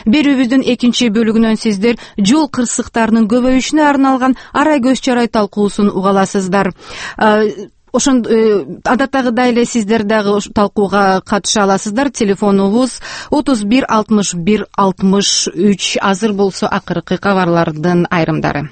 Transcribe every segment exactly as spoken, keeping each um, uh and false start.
Берүүбүздүн экинчи бөлүгүнөн сиздер жол кырсыктарынын көбөйүшүнө арналган арай көз чарай талкуусун уга аласыздар. Ошон адаттагыдай эле сиздер дагы талкууга катыша аласыздар. Телефонубуз отуз бир алтымыш бир алтымыш үч. Азыр болсо акыркы кабарлардын айрымдары.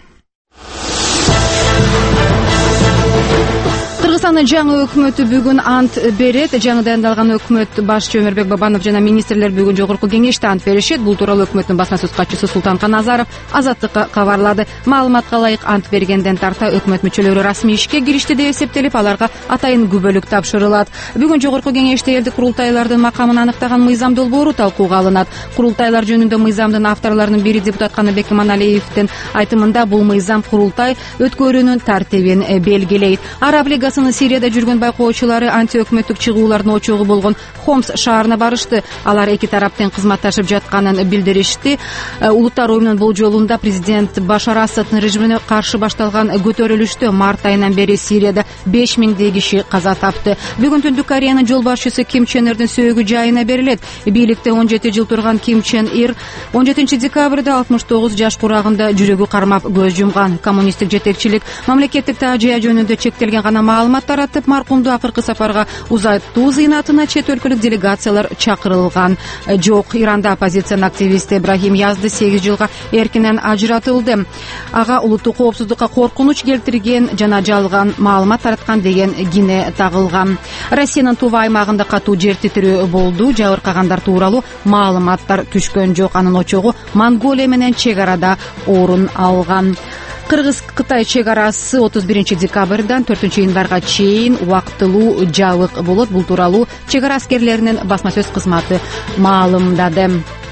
Кыргызстандын жаңы өкмөтү бүгүн ант берет. Жаңы дайындалган өкмөт башчы Өмүрбек Бабанов жана министрлер бүгүн жогорку кеңеште ант беришет. Бул тууралуу өкмөттүн басма сөз катчысы Султан Назаров Азаттыкка кабарлады. Маалыматка ылайык ант бергенден тарта өкмөт мүчөлөрү расмий ишке киришти деп эсептелип, аларга атайын күбөлүк тапшырылат. Бүгүн жогорку кеңеште элдик курултайлардын макамын аныктаган мыйзам долбоору талкууга алынат. Курултайлар жөнүндө мыйзамдын авторлорунун бири депутат Каныбек Иманалиевдин айтымында бул мыйзам курултай өткөрүүнүн тартибин белгилейт. Араб Лигасынын Сирияда жүргөн байкоочулары антиөкмөттүк чыгуулардын очогу болгон Хомс шаарына барышты. Алар эки тараптын кызматташып жатканын билдиришти. Улуттар уюмунун болжолунда президент Башар Асаддын режимине каршы башталган көтөрүлүштө март айынан бери Сирияда беш миңдей киши каза тапты. Бүгүн Түндүк Кореянын жол башчысы Ким Чен Ирдин сөөгү жайына берилет. Бийликте он жети жыл турган Ким Чен Ир он жетинчи декабрда алтымыш тогуз жаш курагында жүрөгү кармап көз жумган. Коммунисттик жетекчилик мамлекеттик таажия жөнүндө чектелген гана маалымат таратып, маркумду акыркы сапарга узайтуу зыйнатына чет өлкөлүк делегациялар чакырылган жок. Иранда оппозициянын активисти Ибрахим Язды сегиз жылга эркинен ажыратылды. Ага улуттук коопсуздукка коркунуч келтирген жана жалган маалымат тараткан деген кине тагылган. Россиянын Тува аймагында катуу жер титирөө болду. Жабыркагандар тууралуу маалыматтар түшкөн жок. Анын очогу Монголия менен чек арада орун алган. Кыргыз-Кытай чек арасы отуз биринчи декабрдан төртүнчү январга чейин убактылуу жабык болот. Бул тууралуу чек ара аскерлеринин басма сөз кызматы маалымдады.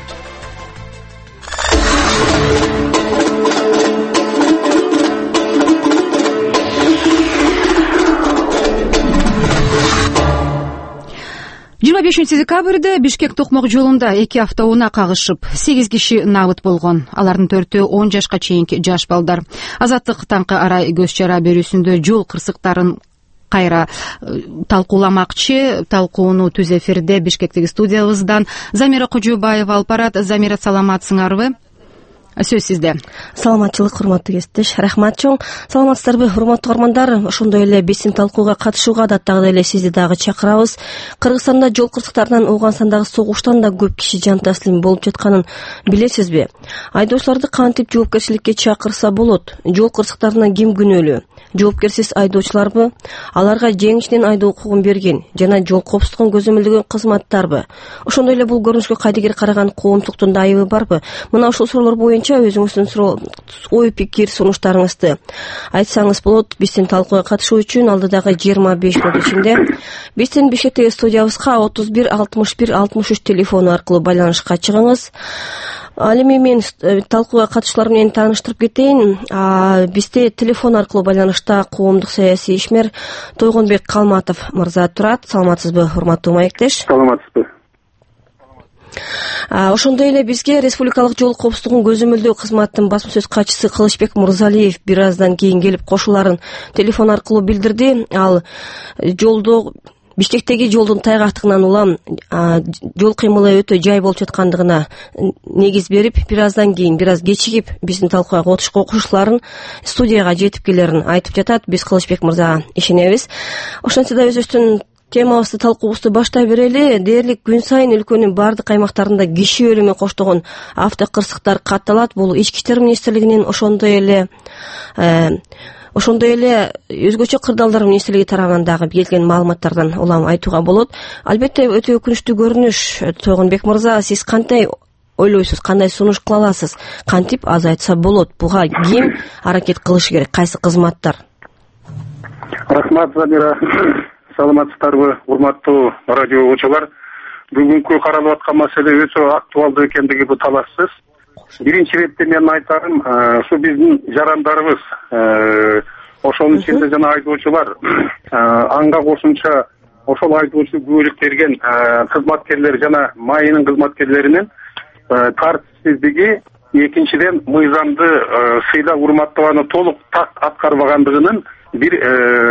жыйырма бешинчи декабрда Бишкек-Токмок жолунда эки автоунаа кагышып, сегиз киши набыт болгон. Алардын төртөө он жашка чейинки жаш балдар. Азаттык таңкы арай көз чара берүүсүндө жол кырсыктарын кайра талкууламакчы. Талкууну түз эфирде Бишкектеги студиябыздан Замира Кожобаева алып барат. Замира, саламатсыңарбы? Сөз сизде. Саламатчылык, урматтуу кесиптеш. Рахмат чоң. Саламатсыздарбы, урматтуу угармандар? Ошондой эле биздин талкууга катышууга адаттагыдай эле сизди дагы чакырабыз. Кыргызстанда жол кырсыктарынан ооған сандагы согуштан да көп киши жан таслим болуп жатканын билесизби? Айдоочуларды кантип жоопкерчиликке чакырса болот? Жол кырсыктарынан ким күнөөлүү? Жоопкерсиз айдоочуларбы? Аларга жеңишинен айдоо укугун берген жана жол коопсуздугун көзөмөлдөгөн кызматтарбы? Ошондой эле бул көрүнүшкө кайдыгер караган коомчулуктун да айыбы барбы? Мына ушул суроолор боюнча өзүңүздүн ой пикир сунуштарыңызды айтсаңыз болот. Биздин талкууга катышуу үчүн алдыдагы жыйырма беш мүнөт ичинде биздин Бишкектеги студиябызга отуз бир алтымыш бир алтымыш үч телефону аркылуу байланышка чыгыңыз. Ал эми мен талкууга катышуулар менен тааныштырып кетейин. Бизде телефон аркылуу байланышта коомдук саясий ишмер Тойгонбек Калматов мырза турат. Саламатсызбы, урматтуу маектеш? Саламатсызбы. Ошондой эле бизге Республикалык жол коопсуздугун көзөмөлдөө кызматынын басма сөз катчысы Кылычбек Мурзалиев бир аздан кийин келип кошуларын телефон аркылуу билдирди. Ал жолдо Бишкектеги жолдун тайгактыгынан улам жол кыймылы өтө жай болуп жаткандыгына негиз берип, бир аздан кийин, бир аз кечигип биздин талкууга кошуларын, студияга жетип келерин айтып жатат. Биз Кылычбек мырзага ишенебиз. Ошентсе да өзүбүздүн темабызды, талкуубузду баштай берели. Дээрлик күн сайын өлкөнүн бардык аймактарында киши өлүмү коштогон автокырсыктар катталат. Бул Ички иштер министрлигинин ошондой эле Ошондой эле өзгөчө кырдаалдар министрлиги тарабынан дагы келген маалыматтардан улам айтууга болот. Албетте өтө өкүнүчтүү көрүнүш. Тойгонбек мырза, сиз кандай ойлойсуз, кандай сунуш кыла аласыз? Кантип азайтса болот? Буга ким аракет кылышы керек? Кайсы кызматтар? Рахмат, Замира. Саламатсыздарбы, урматтуу радио угуучулар? Бүгүнкү каралып аткан маселе өтө актуалдуу экендиги бул талашсыз. Биринчи иретте мен айтарым, ушу биздин жарандарыбыз, ошонун ичинде жана айдоочулар, анга кошумча ошол айдоочу күбөлүктөргөн кызматкерлер жана майынын кызматкерлеринин тартипсиздиги, экинчиден мыйзамды сыйлап урматтабаны толук так аткарбагандыгынын бир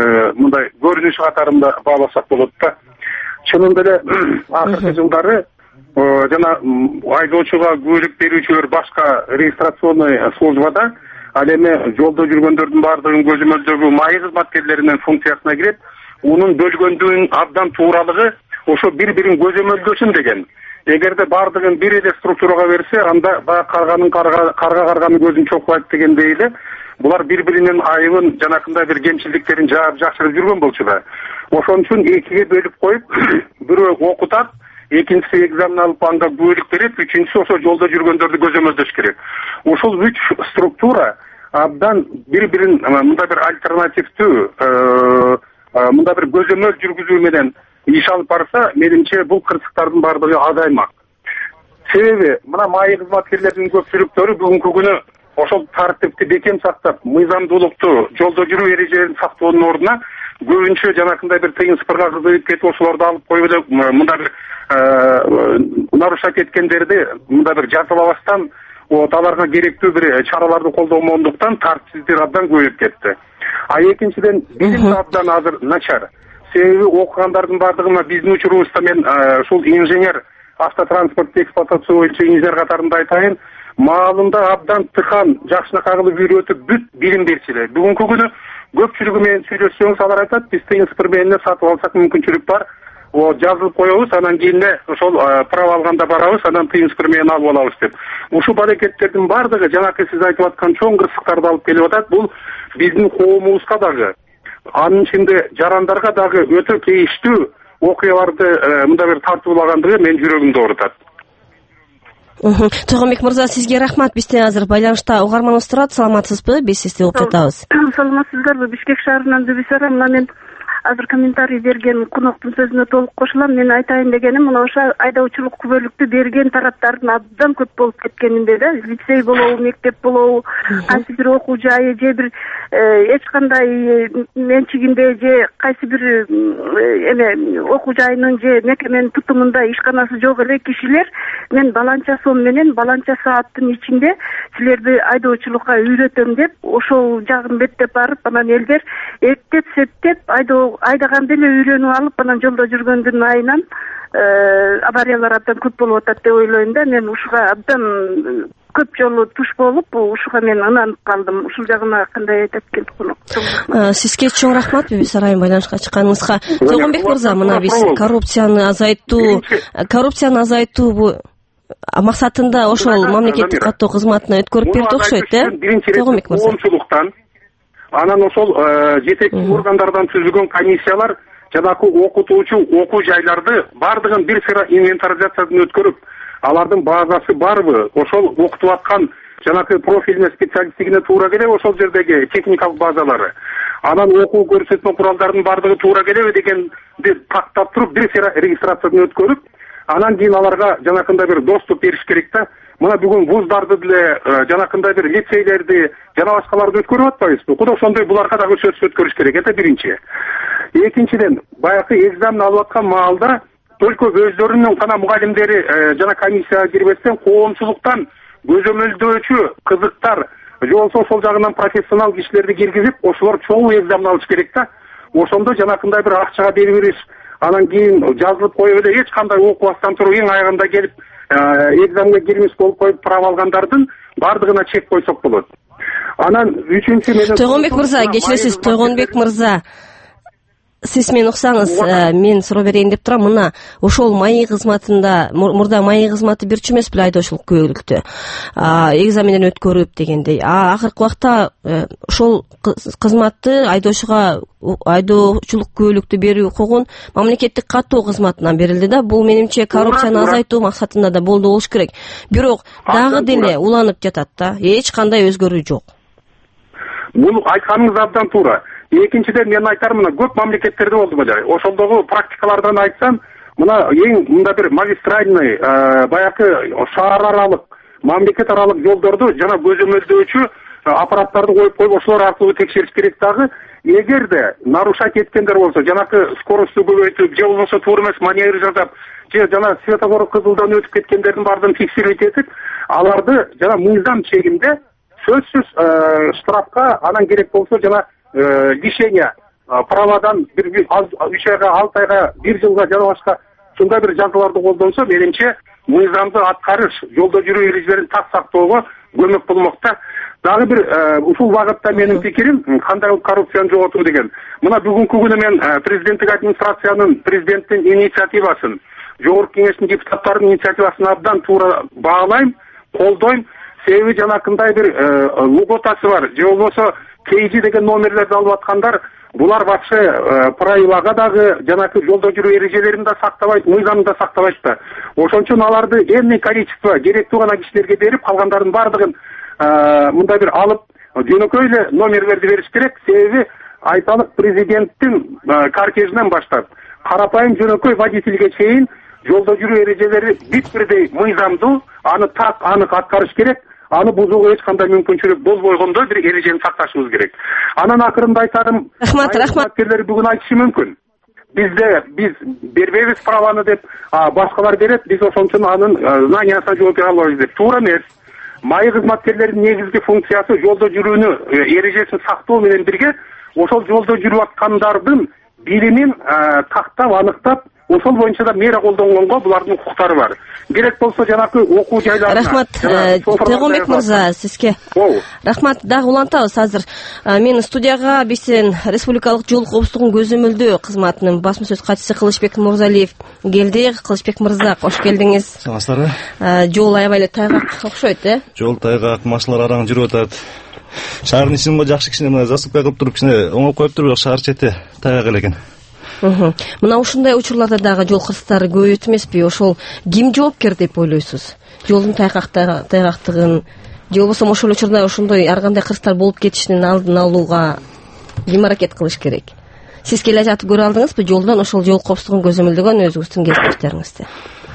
мындай көрүнүшү катарында бааласак болот да. Чынында эле акыркы жылдары жана айдоочуга күбөлүк берүүчүлөр башка регистрационный службада, ал эми жолдо жүргөндөрдүн баардыгын көзөмөлдөгү маай кызматкерлеринин функциясына кирип, унун бөлгөндүгүнүн абдан тууралыгы ошо бири-бирин көзөмөлдөсүн деген. Эгерде баардыгын бир эле структурага берсе, анда баягы карганын карга карганын көзүн чокпайт дегендей эле булар бири-биринин айыбын жанакындай бир кемчилдиктерин жаап жакшырып жүргөн болчу да. Ошон үчүн экиге бөлүп коюп, бирөө окутат, экинчиси экзамен алып ага күбөлүк берет, үчүнчүсү ошо жолдо жүргөндөрдү көзөмөлдөш керек. Ушул үч структура абдан бири-бирин мындай бир альтернативдүү, мындай бир көзөмөл жүргүзүү менен иш алып барса, менимче бул кырсыктардын баардыгы азаймак. Себеби мына маай кызматкерлеринин көпчүлүктөрү бүгүнкү күнү ошол тартипти бекем сактап, мыйзамдуулукту, жолдо жүрүү эрежелерин сактоонун ордуна көбүнчө жанакындай бир тыйын сыпырга кызыгып кетип, ошолорду алып коюп эле мындай бир нарушать эткендерди мындай бир жазалабастан, вот аларга керектүү бир чараларды колдомогондуктан тартипсиздик абдан көбөйүп кетти. А экинчиден билим абдан азыр начар. Себеби окугандардын баардыгына биздин учурубузда мен ушул инженер, автотранспорт эксплуатация боюнча инженер катарында айтайын, маалында абдан тыхан, жакшынакай кылып үйрөтүп бүт билим берчилер. Бүгүнкү күнү көпчүлүгү менен сүйлөшсөңүз алар айтат, биз тыйын сыпыр менен сатып алсак мүмкүнчүлүк бар. О жазылып коебуз, анан кийин ошол права алганда барабыз, анан тыйын сыпыр менен алып алабыз деп. Ушул аракеттердин баардыгы жанакы сиз айтып аткан чоң кырсыктарды алып келип атат. Бул биздин коомубузга дагы, анын ичинде жарандарга дагы өтө кейиштүү окуяларды мындай бир тартуулагандыгы менин жүрөгүмдү оорутат. Тойгонбек мырза, сизге рахмат. Бизде азыр байланышта угарманыбыз турат. Саламатсызбы? Биз сизди угуп жатабыз. Саламатсыздарбы? Бишкек шаарынан Дүбүсара. Мына мен азыр комментарий берген коноктун сөзүнө толук кошулам. Мен айтайын дегеним, мына ошо айдоочулук күбөлүктү берген тараптардын абдан көп болуп кеткенинде да, лицей болобу, мектеп болобу, кайсы бир окуу жайы же бир эч кандай менчигинде же кайсы бир эме окуу жайынын же мекеменин тутумунда ишканасы жок эле кишилер мен баланча сом менен баланча сааттын ичинде силерди айдоочулукка үйрөтөм деп ошол жагын беттеп барып, анан элдер эптеп септеп айдоо айдаганды эле үйрөнүп алып, анан жолдо жүргөндүн айынан авариялар абдан көп болуп атат деп ойлойм да. Мен ушуга абдан көп жолу туш болуп, ушуга мен ынанып калдым. Ушул жагына кандай айтат экен конок? Сизге чоң рахмат Бүбүсарайым байланышка чыкканыңызга. Тойгонбек мырза, мына биз коррупцияны азайтуу, коррупцияны азайтуу максатында ошол мамлекеттик каттоо кызматына өткөрүп берди окшойт, э? Тойгонбек мырза. Коомчулуктан, анан ошол жетекчи органдардан түзүлгөн комиссиялар жанакы окутуучу окуу жайларды баардыгын бир сыра инвентаризациядан өткөрүп, алардын базасы барбы, ошол окутуп аткан жанакы профилине специалисттигине туура келеби, ошол жердеги техникалык базалары, анан окуу көрсөтмө куралдарынын баардыгы туура келеби дегенди тактап туруп, бир сыра регистрациядан өткөрүп, анан кийин аларга жанакындай бир доступ бериш керек да. Мына бүгүн вуздарды деле, жанакындай бир лицейлерди, жана башкаларды өткөрүп атпайбызбы? Кудай ошондой буларга дагы сөз өткөрүш керек. Это биринчи. Экинчиден, баягы экзамен алып аткан маалда только өздөрүнүн гана мугалимдери жана комиссияга кирбестен коомчулуктан көзөмөлдөөчү кызыктар, же болбосо ошол жагынан профессионал кишилерди киргизип, ошолор чоң экзамен алыш керек да. Ошондо жанакындай бир акчага берип бериш, анан кийин жазылып коюп эле эч кандай окубастан туруп эң аягында келип экзамге кирмиш болуп коюп права алгандардын баардыгына чек койсок болот. Анан үчүнчү менен Тойгонбек мырза, кечиресиз, Тойгонбек мырза, сиз мени уксаңыз, мен суроо берейин деп турам. Мына ошол маи кызматында, мурда маи кызматы берчү эмес беле айдоочулук күбөлүктү экзаменден өткөрүп дегендей. А акыркы убакта ошол кызматты айдоочуга айдоочулук күбөлүктү берүү укугун мамлекеттик каттоо кызматынан берилди да. Бул менимче коррупцияны азайтуу максатында да болду болуш керек. Бирок дагы деле уланып жатат да. Эч кандай өзгөрүү жок. Бул айтканыңыз абдан туура. Экинчиден мен айтарым, мына көп мамлекеттерде болду беле. Ошолдогу практикалардан айтсам, мына эң мында бир магистральный, баягы шаар аралык, мамлекет аралык жолдорду жана көзөмөлдөөчү аппараттарды коюп коюп ошолор аркылуу текшериш керек дагы. Эгерде нарушать эткендер болсо, жанакы скоросту көбөйтүп, же болбосо туура эмес маневр жасап, же жана светофор кызылдан өтүп кеткендердин баардыгын фиксировать этип, аларды жана мыйзам чегинде сөзсүз штрафка, анан керек болсо жана лишение правадан бир үч айга, алты айга, бир жылга жана башка ушундай бир жазууларды колдонсо менимче мыйзамды аткарыш, жолдо жүрүү эрежелерин так сактоого көмөк болмок да. Дагы бир ушул багытта менин пикирим кандай кылып коррупцияны жоготуу деген. Мына бүгүнкү күнү мен президенттик администрациянын, президенттин инициативасын, жогорку кеңештин депутаттарынын инициативасын абдан туура баалайм, колдойм. Себеби жанакындай бир луготасы бар. Же болбосо кейжи деген номерлерди алып аткандар, булар вообще правилага дагы, жанакы жолдо жүрүү эрежелерин да сактабайт, мыйзамды да сактабайт да. Ошон үчүн аларды энный количество керектүү гана кишилерге берип, калгандардын бардыгын мындай бир алып, жөнөкөй эле номерлерди бериш керек. Себеби айталык президенттин кортежинен баштап, карапайым жөнөкөй водительге чейин жолдо жүрүү эрежелери бүт бирдей мыйзамдуу, аны так, анык аткарыш керек. Аны бузууга эч кандай мүмкүнчүлүк болбойгондой бир эрежени сакташыбыз керек. Анан акырында айтарым, рахмат, рахмат. Бүгүн айтышы мүмкүн. Бизде биз бербейбиз праваны деп, башкалар берет, биз ошон үчүн анын знаниясына жооп бере албайбыз деп. Туура эмес. Майы кызматкерлердин негизги функциясы жолдо жүрүүнү эрежесин сактоо менен бирге, ошол жолдо жүрүп аткандардын билимин тактап, аныктап, ошол боюнча да мера колдонгонго булардын укуктары бар. Керек болсо жанакы окуу жайларына. Рахмат, Тойгонбек мырза, сизге. Рахмат, дагы улантабыз азыр. Мен студияга биздин Республикалык жол коопсуздугун көзөмөлдөө кызматынын басма сөз катчысы Кылычбек Мурзалиев келди. Кылычбек мырза, кош келдиңиз. Саламатсыздарбы? Жол аябай эле тайгак окшойт, э? Жол тайгак, машиналар араң жүрүп атат. Шаардын ичинде жакшы кичине мына засыпка кылып туруп кичине оңоп коюп туруп, шаар чети тайгак эле экен. Мына ушундай учурларда дагы жол кырсыктары көбөйөт эмеспи? Ошол ким жоопкер деп ойлойсуз? Жолдун тайгактыгын же болбосо ошол учурда ошондой ар кандай кырсыктар болуп кетишинин алдын алууга ким аракет кылыш керек? Сиз келе жатып көрө алдыңызбы жолдон ошол жол коопсуздугун көзөмөлдөгөн өзүңүздүн кесиптештериңизди?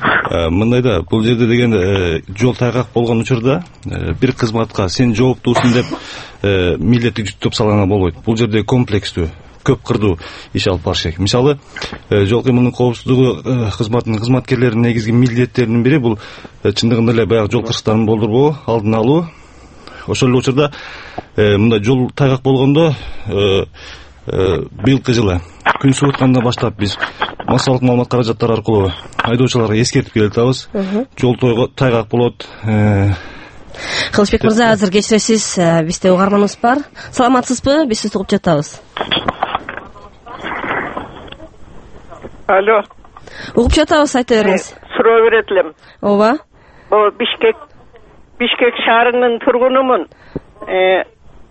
Мындай да, бул жерде деген жол тайгак болгон учурда бир кызматка сен жооптуусуң деп милдетти жүктөп салганга болбойт. Бул жерде комплекстүү, көп кырдуу иш алып барыш керек. Мисалы, жол кыймылынын коопсуздугу кызматынын кызматкерлеринин негизги милдеттеринин бири бул чындыгында эле баягы жол кырсыктарын болдурбоо, алдын алуу. Ошол эле учурда мындай жол тайгак болгондо быйылкы жылы күн суыткандан баштап биз массалык маалымат каражаттары аркылуу айдоочуларга эскертип келатабыз. Жол тайгак болот. Кылычбек мырза, азыр кечиресиз, бизде угарманыбыз бар. Саламатсызбы? Биз сизди угуп жатабыз. Алло. Угуп жатабыз, айта бериңиз. Суроо берет элем. Ооба. Бул Бишкек Бишкек шаарынын тургунумун. Э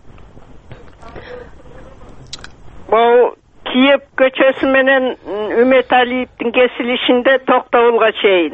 Бул Киев көчөсү менен Үмөталиевдин кесилишинде Токтогулга чейин.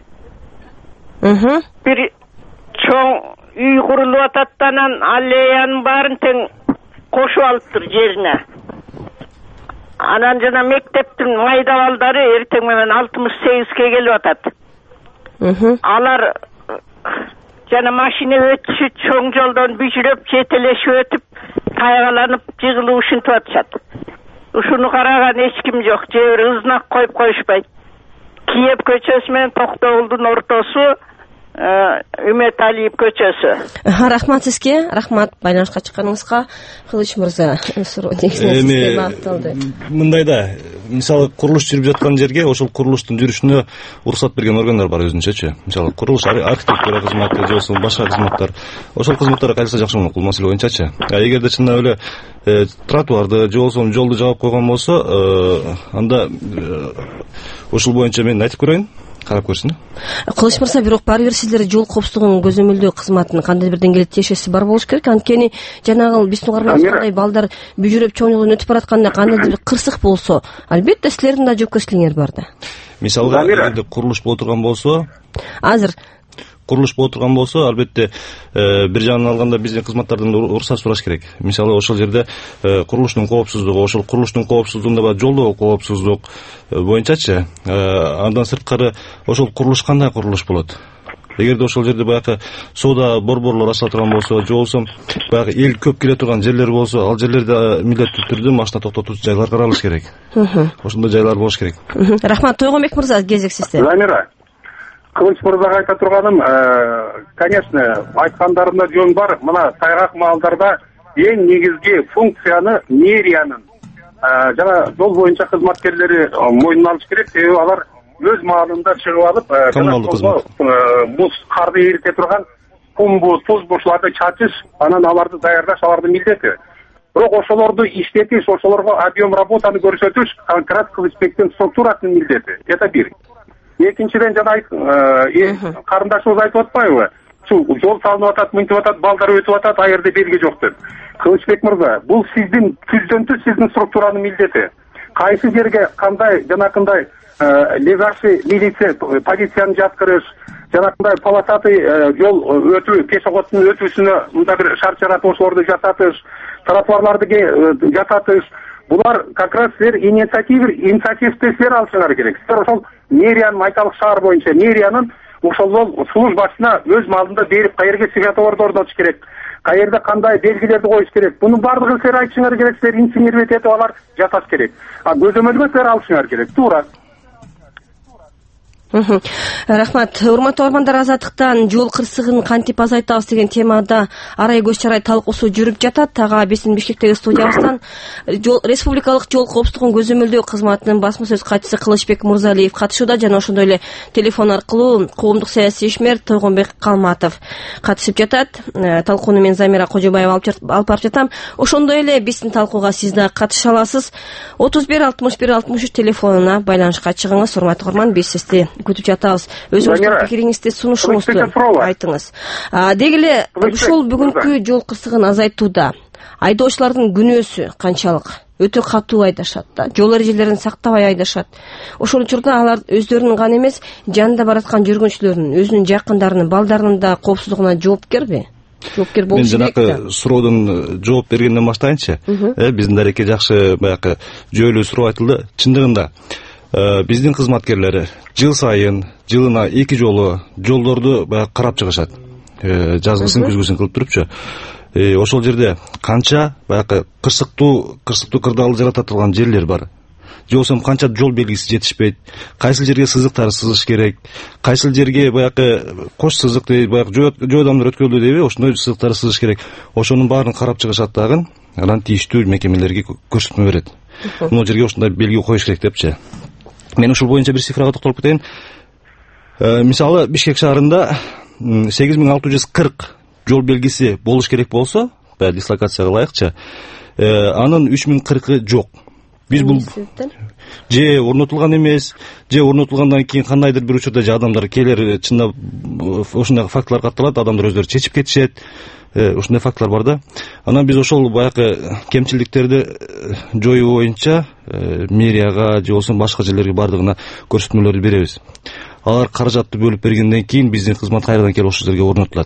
Мм. Бир чоң үй курулуп атат, анан аллеянын баарын тең кошуп алыптыр жерине. Анан жана мектептин майда балдары эртең менен алтымыш сегизге келип атат. Алар жана машина өтүшү чоң жолдон бүжүрөп, жетелешип өтүп, тайгаланып, жыгылып ушинтип атышат. Ушуну караган эч ким жок, же бир ызнак коюп коюшпайт. Киев көчөсү менен Токтогулдун ортосу Үмөталиев көчөсү. Рахмат сизге, рахмат байланышка чыкканыңызга. Кылыч мырза, суроо негизинен сизге багытталды. Мындай да, мисалы курулуш жүрүп жаткан жерге ошол курулуштун жүрүшүнө уруксат берген органдар бар өзүнчөчү. Мисалы курулуш архитектура кызматы же болбосо башка кызматтар. Ошол кызматтарга кайрылса жакшы болмок бул маселе боюнчачы. А эгерде чындап эле тротуарды же болбосо жолду жаап койгон болсо, анда ошол боюнча мен айтып көрөйүн. Карап көрсүн. Кылыч мырза, бирок баары бир сиздер жол коопсуздугун көзөмөлдөө кызматынын кандай бир деңгээлде тиешеси бар болуш керек. Анткени жанагы биздин угарманыбыздай балдар бүжүрөп чоң жолдон өтүп баратканда кандайдыр бир кырсык болсо, албетте силердин да жоопкерчилигиңер бар да. Мисалга, эгерде курулуш боло турган болсо, азыр курулуш боло турган болсо, албетте бир жагынан алганда биздин кызматтардан уруксат сураш керек. Мисалы, ошол жерде курулуштун коопсуздугу, ошол курулуштун коопсуздугунда бар жолдогу коопсуздук боюнчачы, андан сырткары ошол курулуш кандай курулуш болот? Эгерде ошол жерде баягы соода борборлор ачыла турган болсо, же болбосо баягы эл көп келе турган жерлер болсо, ал жерлерде милдеттүү түрдө машина токтотуучу жайлар каралыш керек. Ошондой жайлар болуш керек. Рахмат. Тойгонбек мырза, кезек сизде. Замира, Кылыч мырзага айта турганым, конечно, айткандарында жөн бар. Мына тайгак маалдарда эң негизги функцияны мэриянын жана жол боюнча кызматкерлери мойнуна алыш керек. Себеби алар өз маалында чыгып алып коммуналдык кызмат муз карды эрите турган кумбу тузбу ушуларды чачыш, анан аларды даярдаш алардын милдети. Бирок ошолорду иштетиш, ошолорго объем работаны көрсөтүш как раз кылычбектин структурасынын милдети. Это бир. Экинчиден жана карындашыбыз айтып атпайбы? Ушул жол салынып атат, мынтип атат, балдар өтүп атат, а жерде белги жок деп. Кылычбек мырза, бул сиздин түздөн түз сиздин структуранын милдети. Кайсы жерге кандай жанакындай лежащий милиция позицияны жаткырыш, жанакындай полосатый жол өтүү, пешеходдун өтүүсүнө мындай бир шарт жаратып ошолорду жасатыш, тротуарларды жасатыш, булар как раз силер инициатив инициативди силер алышыңар керек. Силер ошол мэриянын Айталык шаар боюнча мэриянын ошол службасына өз маалында берип, каерге светофорду орнотуш керек, каерде кандай белгилерди коюш керек. Бунун баардыгын силер айтышыңар керек, силер инженербет этип алар жасаш керек. А көзөмөлгө силер алышыңар керек. Туура. Рахмат. Урматтуу угармандар, азаттыктан жол кырсыгын кантип азайтабыз деген темада арай көз чарай талкуусу жүрүп жатат. Ага биздин Бишкектеги студиябыздан Республикалык жол коопсуздугун көзөмөлдөө кызматынын басма сөз катчысы Кылычбек Мырзалиев катышууда жана ошондой эле телефон аркылуу коомдук саясий ишмер Тойгонбек Калматов катышып жатат. Талкууну мен Замира Кожобаева алып барып жатам. Ошондой эле биздин талкууга сиз да катыша аласыз. отуз бир алтымыш бир алтымыш үч телефонуна байланышка чыгыңыз. Урматтуу угарман, биз сизди күтүп жатабыз. Өзүңүздүн пикириңизди, сунушуңузду айтыңыз. Деги эле ушул бүгүнкү жол кырсыгын азайтууда айдоочулардын күнөөсү канчалык? Өтө катуу айдашат да, жол эрежелерин сактабай айдашат. Ошол учурда алар өздөрүнүн гана эмес, жанында бараткан жүргүнчүлөрүнүн, өзүнүн жакындарынын, балдарынын да коопсуздугуна жоопкерби? Жоопкер болуш керек да. Мен жанакы суроодон жооп бергенден баштайынчы. Биздин дарекке жакшы баягы жүйөлүү суроо айтылды. Чындыгында биздин кызматкерлери жыл сайын жылына эки жолу жолдорду баягы карап чыгышат. Жазгысын күзгүсүн кылып турупчу. Ошол жерде канча баягы кырсыктуу кырсыктуу кырдаал жарата турган жерлер бар. Же болсо канча жол белгиси жетишпейт, кайсыл жерге сызыктар сызыш керек, кайсыл жерге баягы кош сызык дейт, баягы жөө адамдар өткөрүлдү дейби, ошондой сызыктар сызыш керек. Ошонун баарын карап чыгышат дагы, анан тийиштүү мекемелерге көрсөтмө берет. Мына жерге ошондой белги коюш керек депчи. Мен ушул боюнча бир цифрага токтолуп кетейин. Мисалы, Бишкек шаарында сегиз миң алты жүз кырк жол белгиси болуш керек болсо, баягы дислокацияга ылайыкчы, анын үч миң кыркы жок. Биз бул же орнотулган эмес, же орнотулгандан кийин кандайдыр бир учурда же адамдар келер, чында ошондой фактылар катталат, адамдар өздөрү чечип кетишет. Ушундай фактылар бар да. Анан биз ошол баягы кемчиликтерди жоюу боюнча мэрияга же болсо башка жерлерге бардыгына көрсөтмөлөрдү беребиз. Алар каражатты бөлүп бергенден кийин биздин кызмат кайрадан келип ошол жерге орнотулат.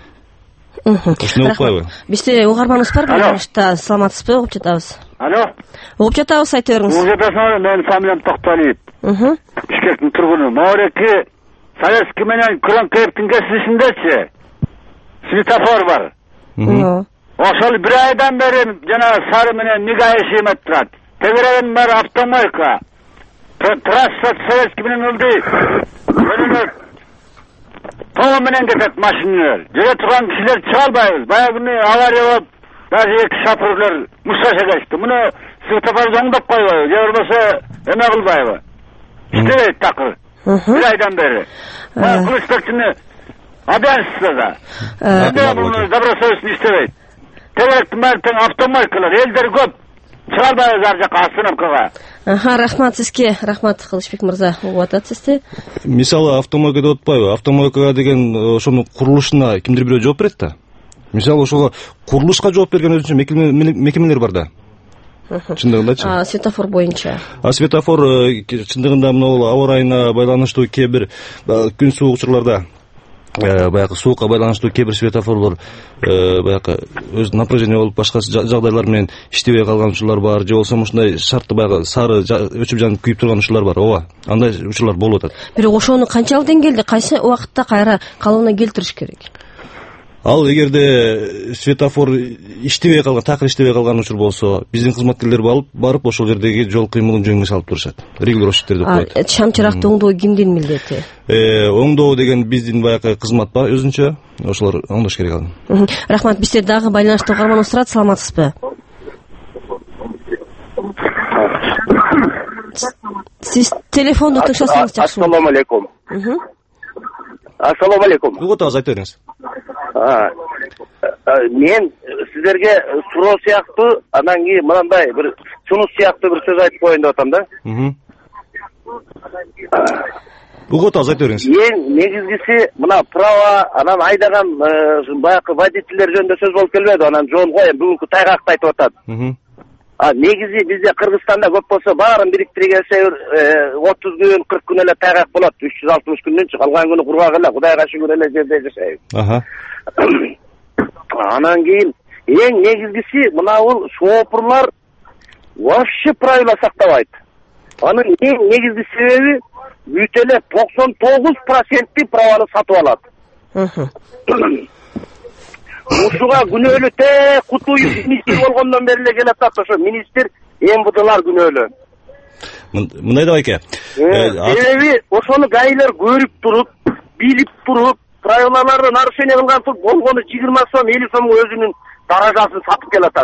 Ушуну укпайбы? Бизде угарманыбыз бар, байланышта. Саламатсызбы? Угуп жатабыз. Алло. Угуп жатабыз, айта бериңиз. Угуп жатасыңар, менин фамилиям Токтолиев. Бишкектин тургуну. Моореки Советский менен Көлөнкеевдин кесилишиндечи светофор бар. Ошол бир айдан бери жана сары менен мига ишемет турат. Тегереген баары автомойка. Трасса Советский менен ылды. Өнүнө тоң менен кетет машиналар. Жерге турган кишилер чыга албайбыз. Баягы авария болуп, даже эки шоферлор мушташа кетти. Муну светофорду оңдоп койбойбу, же болбосо эме кылбайбы? Иштебейт такыр. Бир айдан бери. Кылычбектин обязанностьта да. Муну добросовестно иштебейт. Тегеректин баары тең автомойкалар, элдер көп. Чыга албайбыз ар жака остановкага. Аха, рахмат сизге. Рахмат, Кылычбек мырза. Угуп атасызды. Мисалы, автомойка деп атпайбы? Автомойкага деген ошонун курулушуна кимдир бирөө жооп берет да. Мисалы, ошого курулушка жооп берген өзүнчө мекемелер бар да. Чындыгындачы? А светофор боюнча. А светофор чындыгында мына аба ырайына байланыштуу кээ бир күн суук учурларда баягы суукка байланыштуу кээ бир светофорлор баягы өз напряжение болуп башка жагдайлар менен иштебей калган учурлар бар, же болсо ушундай шартты баягы сары өчүп жанып күйүп турган учурлар бар. Ооба, андай учурлар болуп атат. Бирок ошону канчалык деңгээлде, кайсы убакытта кайра калыбына келтириш керек? Ал эгерде светофор иштебей калган, такыр иштебей калган учур болсо, биздин кызматкерлер алып барып ошол жердеги жол кыймылын жөнгө салып турушат. Регулировщиктер деп коет. Шам чыракты оңдоо кимдин милдети? Оңдоо деген биздин баягы кызмат бар өзүнчө, ошолор оңдош керек ал. Рахмат, бизде дагы байланышта угарманыбыз турат. Саламатсызбы? Сиз телефонду тыңшасаңыз жакшы болот. Ассаламу алейкум. Ассаламу алейкум. Угуп атабыз, айта бериңиз. Мен сиздерге суроо сыяктуу, анан кийин мындай бир сунуш сыяктуу бир сөз айтып коеюн деп атам да. Угуп атабыз, айта бериңиз. Эң негизгиси мына права, анан айдаган баягы водительдер жөнүндө сөз болуп келбеди, анан жол коем бүгүнкү тайгакты айтып атат. А негизи бизде Кыргызстанда көп болсо баарын бириктире келсе отуз күн, кырк күн эле тайгак болот. үч жүз алтымыш күндүнчү калган күнү кургак эле, Кудайга шүгүр эле жерде жашайбыз. Анан кийин эң негизгиси мына бул шопурлар вообще правила сактабайт. Анын эң негизги себеби бүт эле токсон тогуз проценти праваны сатып алат. Ушуга күнөөлүү те Кутуев министр болгондон бери эле келатат, ошо министр МВДлар күнөөлүү. Мындай да байке. Себеби ошону гаилер көрүп туруп, билип туруп, правилаларды нарушение кылган туруп болгону жыйырма сом, элүү сомго өзүнүн даражасын сатып келатат.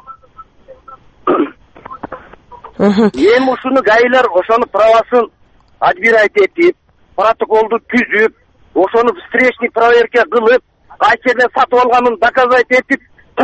Эми ушуну гаилер ошону правасын отбирать этип, протоколду түзүп, ошону встречный проверка кылып, кайсы жерден сатып алганын доказать этип,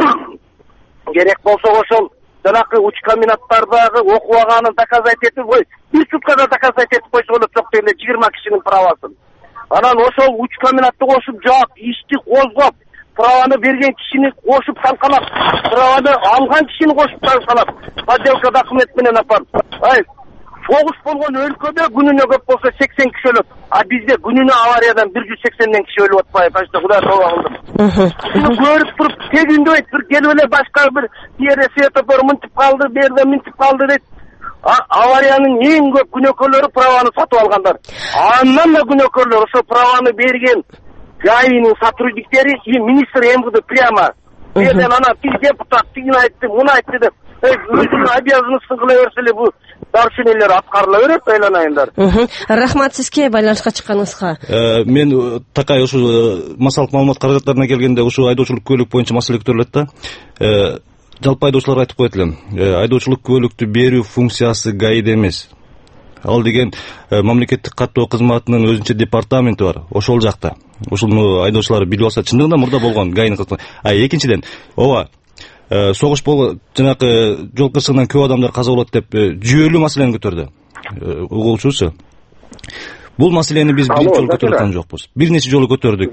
керек болсо ошол жанакы уч комбинаттардагы окубаганын доказать этип, ой, бир суткада доказать этип койсо болот, жок дегенде жыйырма кишинин правасын. Анан ошол уч комбинатты кошуп жаап, ишти козгоп, праваны берген кишини кошуп талкалап, праваны алган кишини кошуп талкалап, подделка документ менен апарып. Ай, согуш болгон өлкөдө күнүнө көп болсо сексен киши өлөт. А бизде күнүнө авариядан бир жүз сексенден киши өлүп атпайбы? Почти Кудай тооба кылдым. Ушуну көрүп туруп, тегиндебейт, бир келип эле башка бир жерде светофор мынтип калды, берде мынтип калды дейт. Авариянын эң көп күнөөкөрлөрү праваны сатып алгандар. Андан да күнөөкөрлөр ошо праваны берген ГАИнин сотрудниктери и министр МВД прямо. Берден ана тиги депутат тигин айтты, муну айтты деп, өзүнүн обязанностун кыла берсе эле бул нарушениялер аткарыла берет, айланайындар. Рахмат сизге байланышка чыкканыңызга. Мен такай ушу массалык маалымат каражаттарына келгенде ушу айдоочулук көлүк боюнча маселе көтөрүлөт да. Жалпы айдоочулар айтып коет элем. Айдоочулук көлүктү берүү функциясы ГАИде эмес. Ал деген мамлекеттик каттоо кызматынын өзүнчө департаменти бар. Ошол жакта. Ушуну айдоочулар билип алса, чындыгында мурда болгон ГАИнин кызматы. А экинчиден, ооба, согуш болуп, жанакы жол кырсыгынан көп адамдар каза болот деп жүйөлүү маселени көтөрдү. Угулчусу. Бул маселени биз биринчи жолу көтөрүп аткан жокпуз. Бир нече жолу көтөрдүк.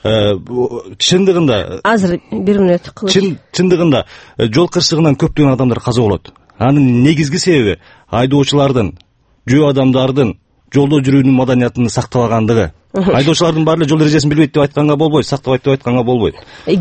Чындыгында азыр бир мүнөт кылып. Чындыгында жол кырсыгынан көптөгөн адамдар каза болот. Анын негизги себеби айдоочулардын, жөө адамдардын жолдо жүрүүнүн маданиятын сактабагандыгы. Айдоочулардын баары жол эрежесин билбейт деп айтканга болбойт, сактабайт деп айтканга болбойт.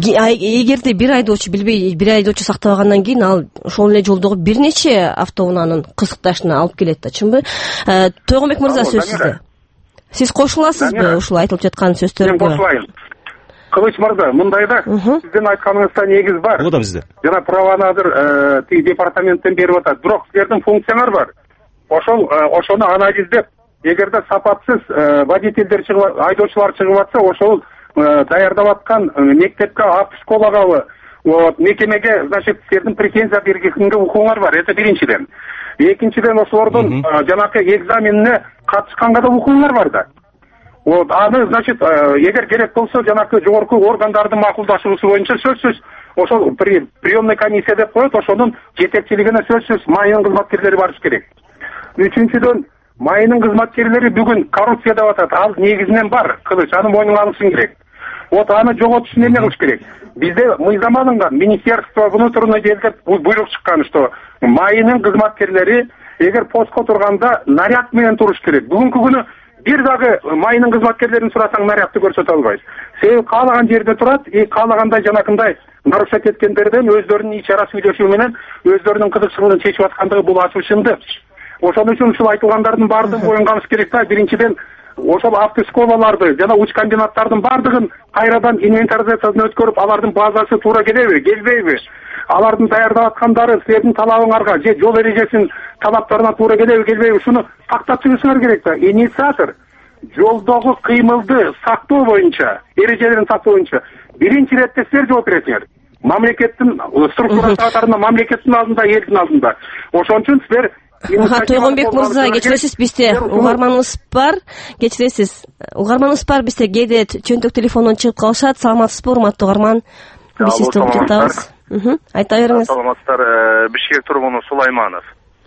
Эгерде бир айдоочу билбей, бир айдоочу сактабагандан кийин ал ошол эле жолдогу бир нече автоунаанын кызыкташына алып келет да, чынбы? Тойгонбек мырза, сөз сизде. Сиз кошуласызбы ушул айтылып жаткан сөздөргө? Мен кошулайын. Кылыч мырза, мындайда сиздин айтканыңызда негиз бар. Угудам сизде. Жана праваны азыр тиги департаменттен берип атат. Бирок силердин функцияңар бар. Ошол ошону анализдеп, эгерде сапатсыз водительдер чыгып, айдоочулар чыгып атса, ошол даярдап аткан мектепке, автошколагабы, вот мекемеге, значит, силердин претензия бергенге укугуңар бар. Это биринчиден. Экинчиден ошолордун жанакы экзаменине катышканга да укугуңар бар да. Вот аны, значит, эгер керек болсо, жанакы жогорку органдардын макулдашуусу боюнча сөзсүз ошол приемный комиссия деп коет, ошонун жетекчилигине сөзсүз майынын кызматкерлери барыш керек. Үчүнчүдөн, майынын кызматкерлери бүгүн коррупция деп атат. Ал негизинен бар. Кылыч аны мойнуңа алышың керек. Вот аны жоготуш эмне кылыш керек? Бизде мыйзам алынган, министерство внутренних дел деп буйрук чыккан, что майынын кызматкерлери эгер постко турганда наряд менен туруш керек. Бүгүнкү күнү бир дагы майынын кызматкерлерин сурасаң нарядты көрсөтө албайсыз. Себеби каалаган жерде турат, и каалагандай жанакындай нарушать эткендерден өздөрүнүн ич ара сүйлөшүү менен өздөрүнүн кызыкчылыгын чечип аткандыгы бул ачуушунду. Ошон үчүн ушул айтылгандардын баардыгын моюнга алыш керек да. Биринчиден ошол автошколаларды жана уч комбинаттардын баардыгын кайрадан инвентаризациядан өткөрүп, алардын базасы туура келеби, келбейби? Алардын даярдап аткандары силердин талабыңарга же жол эрежесинин талаптарына туура келеби, келбейби? Ушуну тактап чыгышыңар керек да. Инициатор жолдогу кыймылды сактоо боюнча, эрежелерин сактоо боюнча биринчи иретте силер жооп бересиңер. Мамлекеттин структура катарында, мамлекеттин алдында, элдин алдында. Ошон үчүн силер Тойгонбек мырза, кечиресиз, бизде угарманыбыз бар. Кечиресиз, угарманыбыз бар, бизде кээде чөнтөк телефондон чыгып калышат. Саламатсызбы, урматтуу угарман? Биз сизди угуп жатабыз. Айта бериңиз. Саламатсыздар, Бишкек тургуну Сулайманов.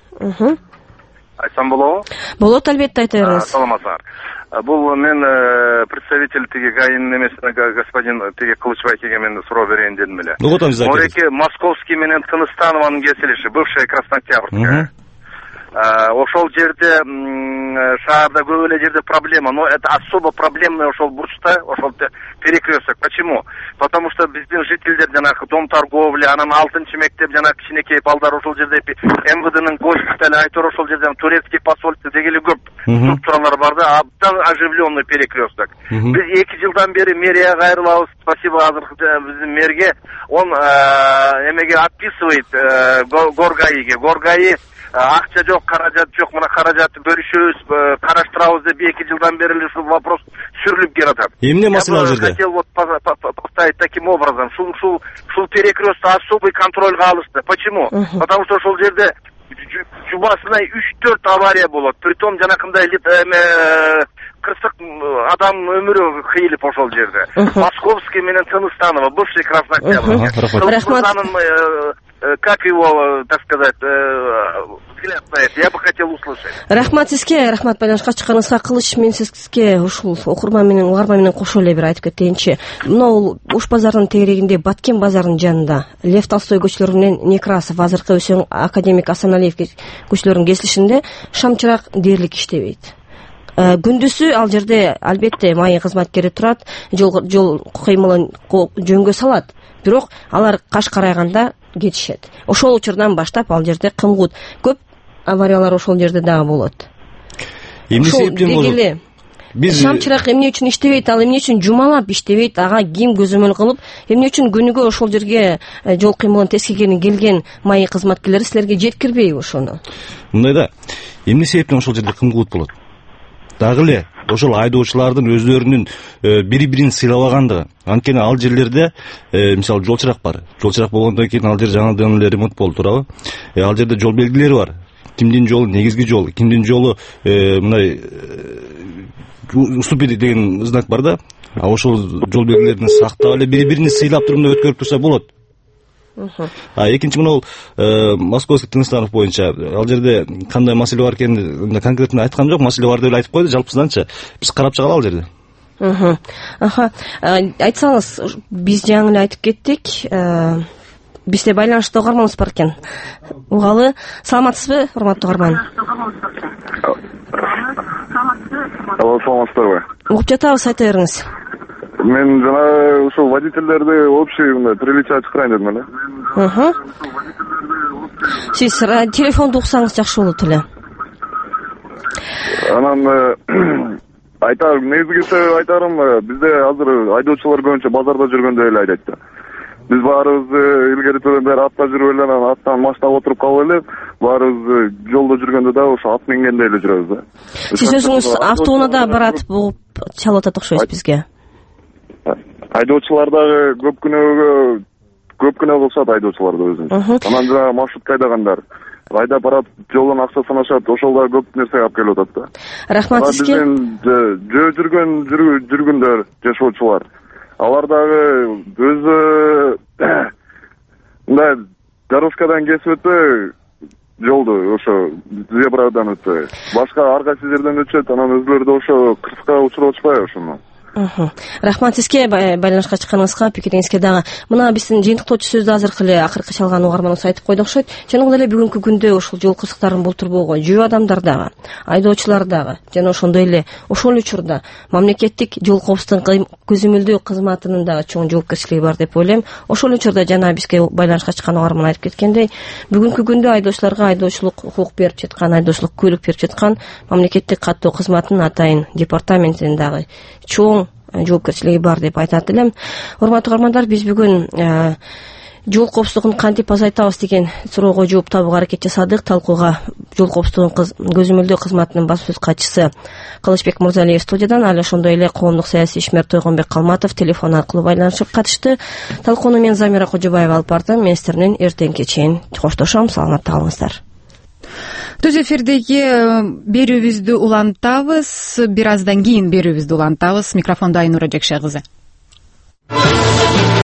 Айтсам болобу? Болот, албетте, айта бериңиз. Саламатсыздар. Бул мен представитель тиги ГАИнин эмесине господин тиги Кылычбай келге мен суроо берейин дедим эле. Мореки Московский менен Тыныстанованын кесилиши, бывшая Краснооктябрьская. Ошол жерде шаарда көп эле жерде проблема, но это особо проблемный ошол бурчта, ошол перекресток. Почему? Потому что биздин жительдер жанагы дом торговли, анан алтынчы мектеп жанагы кичинекей балдар ошол жерде МВДнын госпитали, айтор ошол жерде турецкий посольство дегеле көп структуралар бар да, абдан оживленный перекресток. Биз эки жылдан бери мэрияга кайрылабыз, спасибо азыркы биздин мэрге, он эмеге отписывает Горгаиге, Горгаи акча жок, каражат жок, мына каражатты бөлүшөбүз, караштырабыз деп эки жылдан бери эле ушул вопрос сүрүлүп келатат. Эмне маселе ал жерде? Я хотел вот поставить таким образом, шул шул шул перекресток особый контрольга алышты. Почему? Потому что ошол жерде жубасына үч төрт авария болот. Притом жанакындай кырсык адам өмүрү кыйылып ошол жерде. Московский менен Тыныстанова, бывший Краснооктябрь. Как его, так сказать, взгляд на это? Я бы хотел услышать. Рахмат сизге, рахмат байланышка чыкканыңызга. Кылыч, мен сизге ушул окурман менен, угарман менен кошо эле бир айтып кетейинчи. Мына Уш базарынын тегерегинде, Баткен базарынын жанында Лев Толстой көчөлөрү менен Некрасов, азыркы Өсөң академик Асаналиев көчөлөрүнүн кесилишинде шам чырак дээрлик иштебейт. Күндүзү ал жерде албетте майы кызматкери турат, жол жол кыймылын жөнгө салат. Бирок алар каш карайганда кетишет. Ошол учурдан баштап ал жерде кымгут көп авариялар ошол жерде дагы болот. Эмне себептен болот? Биз шам чырак эмне үчүн иштебейт, ал эмне үчүн жумалап иштебейт, ага ким көзөмөл кылып, эмне үчүн күнүгө ошол жерге жол кыймылын тескергени келген майы кызматкерлери силерге жеткирбейби ошону? Мындай да, эмне себептен ошол жерде кымгут болот? Дагы эле ошол айдоочулардын өздөрүнүн бири-бирин сыйлабагандыгы. Анткени ал жерлерде мисалы жол чырак бар. Жол чырак болгондон кийин ал жер жаңадан эле ремонт болду, туурабы? Ал жерде жол белгилери бар. Кимдин жолу негизги жол, кимдин жолу мындай уступили деген знак бар да. А ошол жол белгилерин сактап эле бири-бирин сыйлап туруп өткөрүп турса болот. А экинчи мына Московский Тыныстанов боюнча ал жерде кандай маселе бар экенин конкретно айткан жок, маселе бар деп айтып койду, жалпысынанчы биз карап чыгалы ал жерде. Аха, айтсаңыз, биз жаңы эле айтып кеттик, бизде байланышта угарманыбыз бар экен. Угалы, саламатсызбы, урматтуу угарман? Алло, саламатсыздарбы? Угуп жатабыз, айта бериңиз. Мен жана ушул водительдерди общий мындай приличие чакырайын дедим эле. Аха. Сиз телефонду уксаңыз жакшы болот эле. Анан айтар, негизгиси айтарым, бизде азыр айдоочулар көбүнчө базарда жүргөндө эле айдайт да. Биз баарыбыз илгери бери атта жүрүп эле, анан аттан маштап отуруп калып эле, баарыбыз жолдо жүргөндө да ошо ат мингенде эле жүрөбүз да. Сиз өзүңүз автоунаада барат бугуп чалып атат окшойсуз бизге. Айдоочулар дагы көп күнөөгө көп күнөө болсот айдоочуларды өзүн. Анан жана маршрутка айдагандар. Айдап барат, жолдон акча санашат, ошол да көп нерсе алып келип атат да. Рахмат сизге. Жөө жүргөн жүргүндөр, жашоочулар. Алар дагы өзү мындай дорожкадан кесип өтпөй, жолду ошо зебрадан өтпөй. Башка ар кайсы жерден өтүшөт, анан өзүлөрү да ошо кырсыкка учуруп атышпайбы ошону? Рахмат сизге, байланышка чыкканыңызга, пикириңизге дагы. Мына биздин жыйынтыктоочу сөздү азыркы эле акыркы чалган угарманыбыз айтып койду окшойт. Чыныгы эле бүгүнкү күндө ушул жол кырсыктарын болтурбоого жөө адамдар дагы, айдоочулар дагы жана ошондой эле ошол учурда мамлекеттик жол коопсуздугун көзөмөлдөө кызматынын дагы чоң жоопкерчилиги бар деп ойлойм. Ошол учурда жана бизге байланышка чыккан угарман айтып кеткендей, бүгүнкү күндө айдоочуларга айдоочулук укук берип жаткан, айдоочулук көлүк берип жаткан мамлекеттик каттоо кызматынын атайын департаментинин дагы чоң жоопкерчилиги бар деп айтат элем. Урматтуу угармандар, биз бүгүн жол коопсуздугун кантип азайтабыз деген суроого жооп табууга аракет жасадык. Талкууга жол коопсуздугун көзөмөлдөө кызматынын баш сөз катчысы Кылычбек Мырзалиев студиядан, ал ошондой эле коомдук саясий ишмер Тойгонбек Калматов телефон аркылуу байланышып катышты. Талкууну мен Замира Кожобаева алып бардым. Мен сиздер менен эртеңки чейин коштошом. Саламатта калыңыздар. түз эфирдеги берүүбүздү улантабыз, бир аздан кийин берүүбүздү улантабыз. Микрофондо Айнура Жекше кызы.